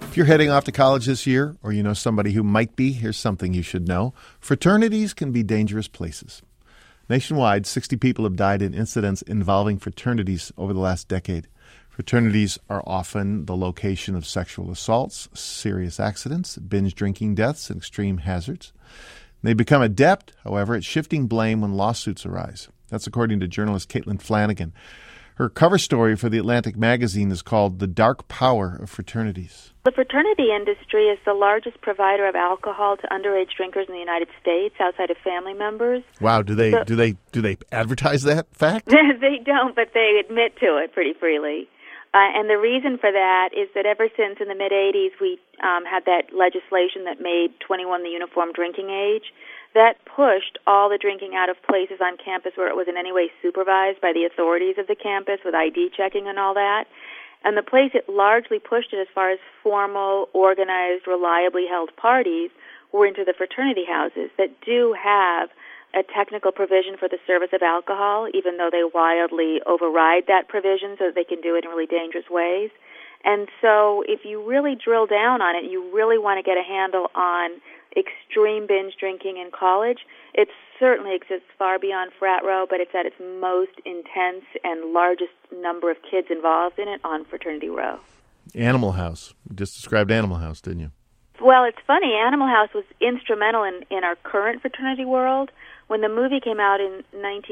If you're heading off to college this year, or you know somebody who might be, here's something you should know. Fraternities can be dangerous places. Nationwide, 60 people have died in incidents involving fraternities over the last decade. Fraternities are often the location of sexual assaults, serious accidents, binge drinking deaths, and extreme hazards. They become adept, however, at shifting blame when lawsuits arise. That's according to journalist Caitlin Flanagan. Her cover story for The Atlantic magazine is called The Dark Power of Fraternities. The fraternity industry is the largest provider of alcohol to underage drinkers in the United States, outside of family members. Wow, do they advertise that fact? They don't, but they admit to it pretty freely. And the reason for that is that ever since in the mid-'80s we had that legislation that made 21 the uniform drinking age, that pushed all the drinking out of places on campus where it was in any way supervised by the authorities of the campus with ID checking and all that. And the place it largely pushed it as far as formal, organized, reliably held parties were into the fraternity houses that do have a technical provision for the service of alcohol, even though they wildly override that provision so that they can do it in really dangerous ways. And so if you really drill down on it, you really want to get a handle on extreme binge drinking in college. It certainly exists far beyond frat row, but it's at its most intense and largest number of kids involved in it on fraternity row. Animal House. You just described Animal House, didn't you? Well, it's funny. Animal House was instrumental in our current fraternity world. When the movie came out in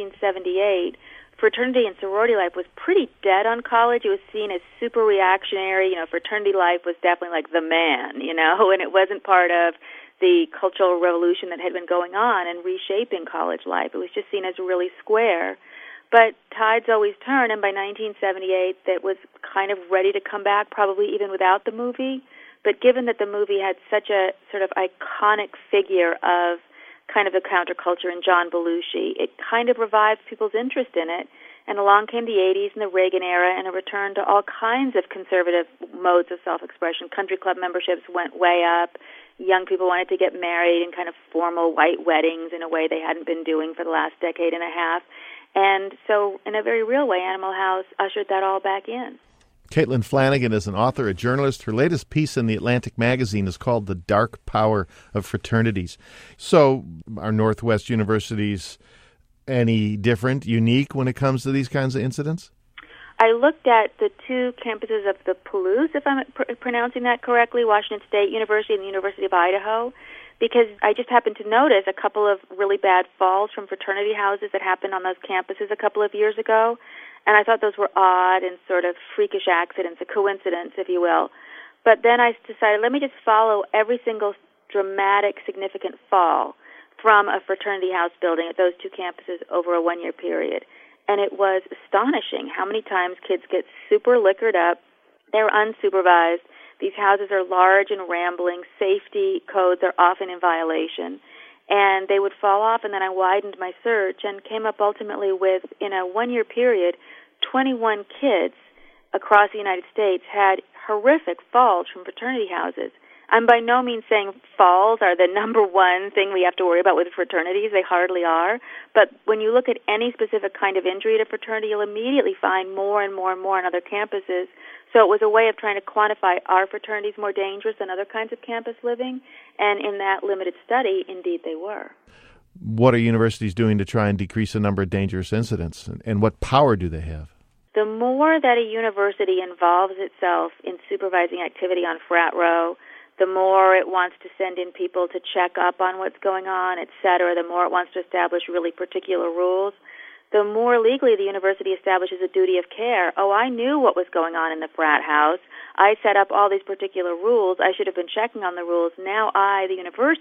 1978, fraternity and sorority life was pretty dead on college. It was seen as super reactionary. Fraternity life was definitely like the man, and it wasn't part of the cultural revolution that had been going on and reshaping college life. It was just seen as really square. But tides always turn, and by 1978, that was kind of ready to come back, probably even without the movie. But given that the movie had such a sort of iconic figure of kind of the counterculture in John Belushi, it kind of revived people's interest in it. And along came the 80s and the Reagan era and a return to all kinds of conservative modes of self-expression. Country club memberships went way up. Young people wanted to get married in kind of formal white weddings in a way they hadn't been doing for the last decade and a half. And so in a very real way, Animal House ushered that all back in. Caitlin Flanagan is an author, a journalist. Her latest piece in The Atlantic magazine is called The Dark Power of Fraternities. So are Northwest universities any different, unique when it comes to these kinds of incidents? I looked at the two campuses of the Palouse, if I'm pronouncing that correctly, Washington State University and the University of Idaho, because I just happened to notice a couple of really bad falls from fraternity houses that happened on those campuses a couple of years ago. And I thought those were odd and sort of freakish accidents, a coincidence, if you will. But then I decided, let me just follow every single dramatic, significant fall from a fraternity house building at those two campuses over a one-year period. And it was astonishing how many times kids get super liquored up. They're unsupervised. These houses are large and rambling. Safety codes are often in violation. And they would fall off, and then I widened my search and came up ultimately with, in a one-year period, 21 kids across the United States had horrific falls from fraternity houses. I'm by no means saying falls are the number one thing we have to worry about with fraternities. They hardly are. But when you look at any specific kind of injury at a fraternity, you'll immediately find more and more and more on other campuses. So it was a way of trying to quantify, are fraternities more dangerous than other kinds of campus living? And in that limited study, indeed they were. What are universities doing to try and decrease the number of dangerous incidents? And what power do they have? The more that a university involves itself in supervising activity on frat row, the more it wants to send in people to check up on what's going on, et cetera, the more it wants to establish really particular rules, the more legally the university establishes a duty of care. Oh, I knew what was going on in the frat house. I set up all these particular rules. I should have been checking on the rules. Now we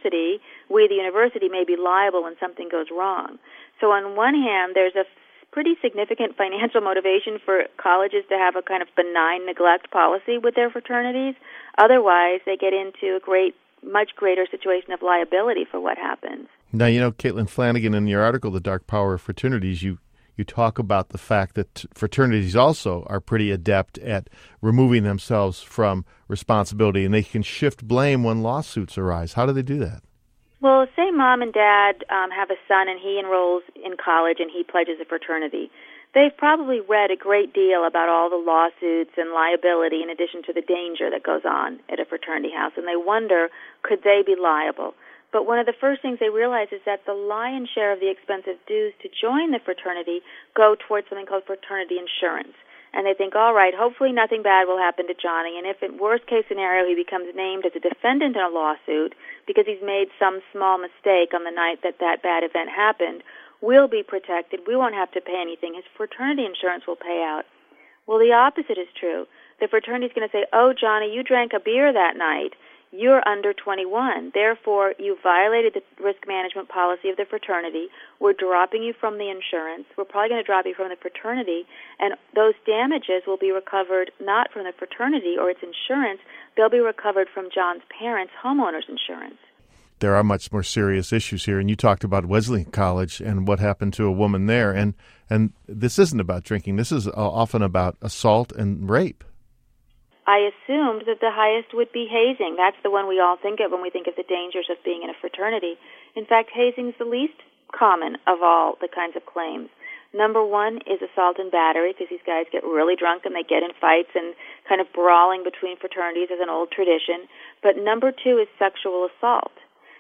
the university, may be liable when something goes wrong. So on one hand, there's a pretty significant financial motivation for colleges to have a kind of benign neglect policy with their fraternities. Otherwise, they get into a much greater situation of liability for what happens. Now, Caitlin Flanagan, in your article, The Dark Power of Fraternities, you talk about the fact that fraternities also are pretty adept at removing themselves from responsibility, and they can shift blame when lawsuits arise. How do they do that? Well, say mom and dad have a son and he enrolls in college and he pledges a fraternity. they've probably read a great deal about all the lawsuits and liability in addition to the danger that goes on at a fraternity house, and they wonder, could they be liable? But one of the first things they realize is that the lion's share of the expensive dues to join the fraternity go towards something called fraternity insurance. And they think, all right, hopefully nothing bad will happen to Johnny, and if in worst-case scenario he becomes named as a defendant in a lawsuit because he's made some small mistake on the night that that bad event happened, we'll be protected. We won't have to pay anything. His fraternity insurance will pay out. Well, the opposite is true. The fraternity's going to say, oh, Johnny, you drank a beer that night. You're under 21. Therefore, you violated the risk management policy of the fraternity. We're dropping you from the insurance. We're probably going to drop you from the fraternity, and those damages will be recovered not from the fraternity or its insurance. They'll be recovered from John's parents' homeowner's insurance. There are much more serious issues here, and you talked about Wesleyan College and what happened to a woman there, and this isn't about drinking. This is often about assault and rape. I assumed that the highest would be hazing. That's the one we all think of when we think of the dangers of being in a fraternity. In fact, hazing is the least common of all the kinds of claims. Number one is assault and battery, because these guys get really drunk and they get in fights and kind of brawling between fraternities as an old tradition. But number two is sexual assault.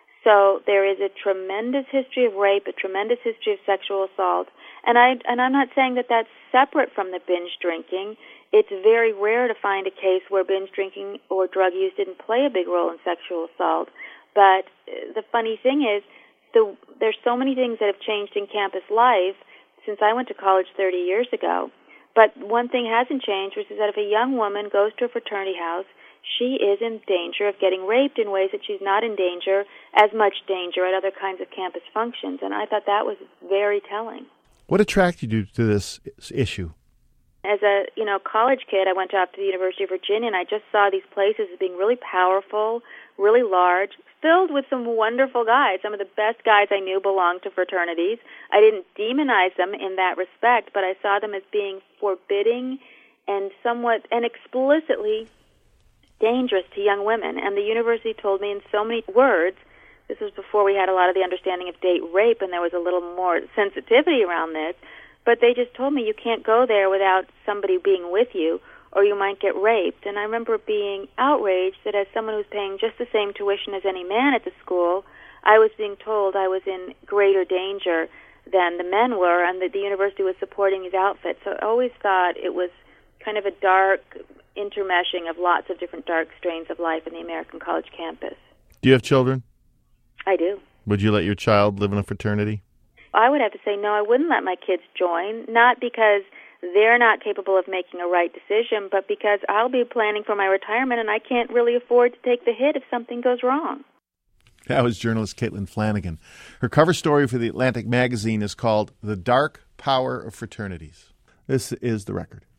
So there is a tremendous history of rape, a tremendous history of sexual assault. And I'm not saying that that's separate from the binge drinking. It's very rare to find a case where binge drinking or drug use didn't play a big role in sexual assault. But the funny thing is, there's so many things that have changed in campus life since I went to college 30 years ago. But one thing hasn't changed, which is that if a young woman goes to a fraternity house, she is in danger of getting raped in ways that she's not in as much danger at other kinds of campus functions. And I thought that was very telling. What attracted you to this issue? As a college kid, I went off to the University of Virginia, and I just saw these places as being really powerful, really large, filled with some wonderful guys. Some of the best guys I knew belonged to fraternities. I didn't demonize them in that respect, but I saw them as being forbidding and somewhat and explicitly dangerous to young women. And the university told me in so many words, this was before we had a lot of the understanding of date rape, and there was a little more sensitivity around this, but they just told me you can't go there without somebody being with you, or you might get raped. And I remember being outraged that as someone who was paying just the same tuition as any man at the school, I was being told I was in greater danger than the men were, and that the university was supporting these outfits. So I always thought it was kind of a dark intermeshing of lots of different dark strains of life in the American college campus. Do you have children? I do. Would you let your child live in a fraternity? I would have to say no, I wouldn't let my kids join, not because they're not capable of making a right decision, but because I'll be planning for my retirement and I can't really afford to take the hit if something goes wrong. That was journalist Caitlin Flanagan. Her cover story for the Atlantic magazine is called The Dark Power of Fraternities. This is The Record.